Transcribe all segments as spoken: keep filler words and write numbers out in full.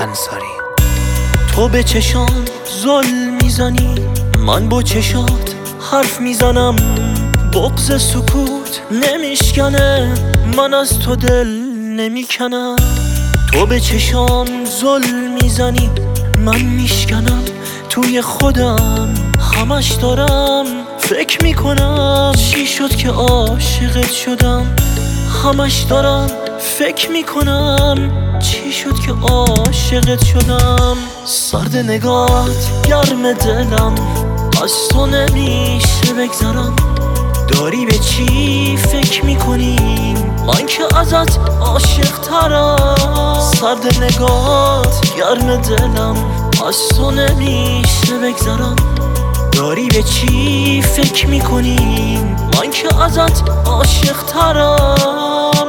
انصاری. تو به چشام ظلم میزنی، من با چشات حرف میزنم. بغض سکوت نمیشکنه، من از تو دل نمیکنم. تو به چشام ظلم میزنی، من میشکنم توی خودم. همش دارم فکر میکنم چی شد که عاشقت شدم. همش دارم فکر میکنم چی شد که عاشقت شدم. سرد نگاهت گرم دلم، از تو نمیشه بگذرم. داری به چی فکر میکنی؟ من که ازت عاشق ترم. سرد نگاهت گرم دلم، از تو نمیشه بگذرم. داری به چی فکر میکنی؟ من که ازت عاشق ترم.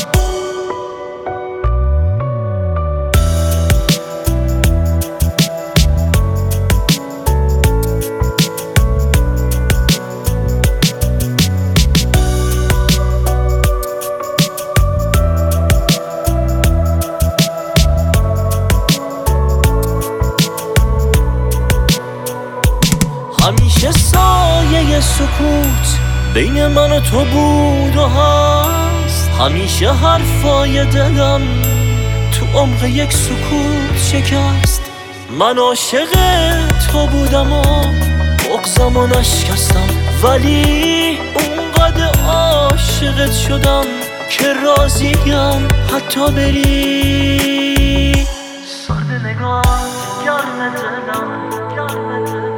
همیشه سایه سکوت بین من و تو بود و هست. همیشه حرفای دلم تو عمق یک سکوت شکست. من عاشق تو بودم و بغضم و نشکستم، ولی اونقدر عاشقت شدم که راضیم حتی بری. سرد نگاه گرم دلم، گرم دلم.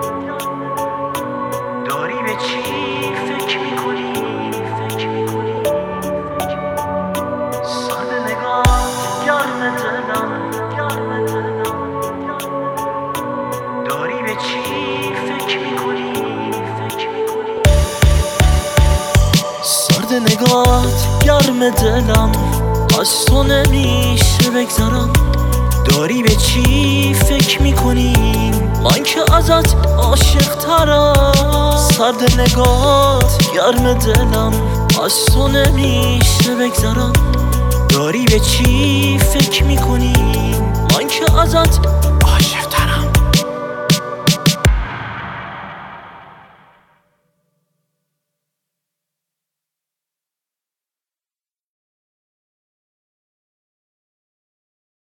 داری به چی فکر میکنی؟ فکر میکنی؟ سرد نگاه گرم دلم، گرم دلم. داری به چی فکر میکنی؟ فکر میکنی؟ سرد نگاهت گرم دلم، از تو نمیشه بگذرم. داری به چی فکر میکنی؟ من که ازت عاشق ترم. سرد نگاهت گرم دلم، از تو نمیشه بگذرم. داری به چی فکر میکنی؟ من که ازت